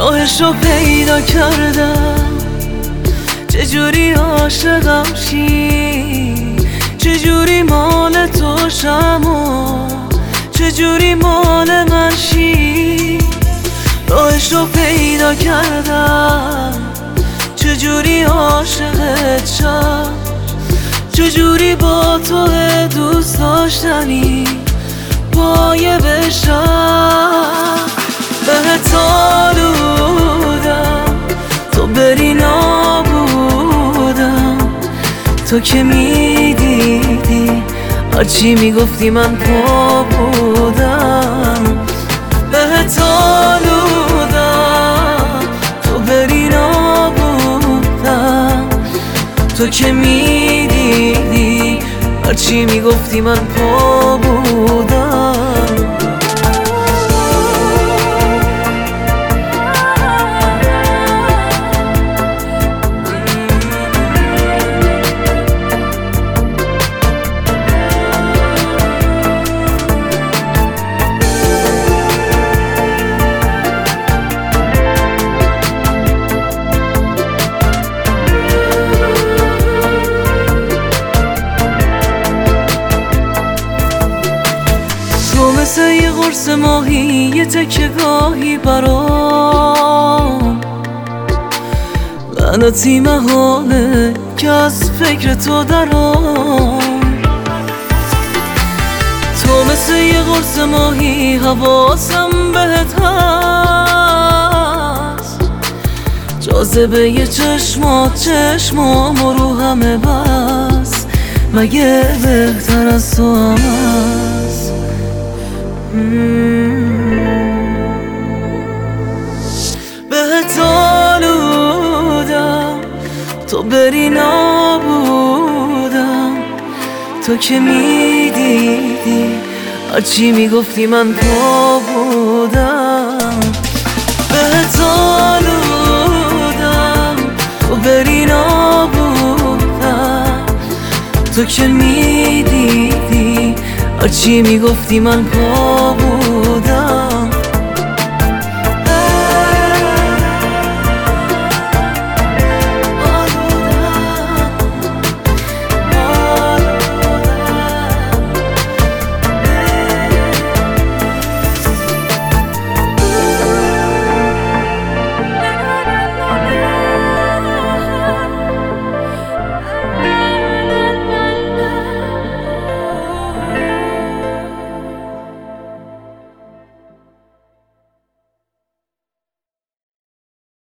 راهشو پیدا کردم، چجوری عاشقم شی، چجوری مال تو شم و چجوری مال من شی. راهشو پیدا کردم، چجوری عاشقت شم، چجوری با تو دوست داشتنی پایه بشم. بهت آلودم تو بری نابودم، تو که میدیدی هرچی میگفتی من پا بودم. بهت آلودم تو بری نابودم، تو که میدیدی هرچی میگفتی من پا بودم. مثل یه قرص ماهی، یه تکه گاهی برام لعنتی محاله که از فکر تو درام. تو مثل یه قرص ماهی، حواسم بهت هست، جاذبه یه چشمام رو همه بس، مگه بهتر از تو هم هست؟ بهت آلودم تو بری نابودم، تو که میدیدی هرچی میگفتی من پا بودم. بهت آلودم تو بری نابودم، تو که میدیدی هرچی میگفتی من پا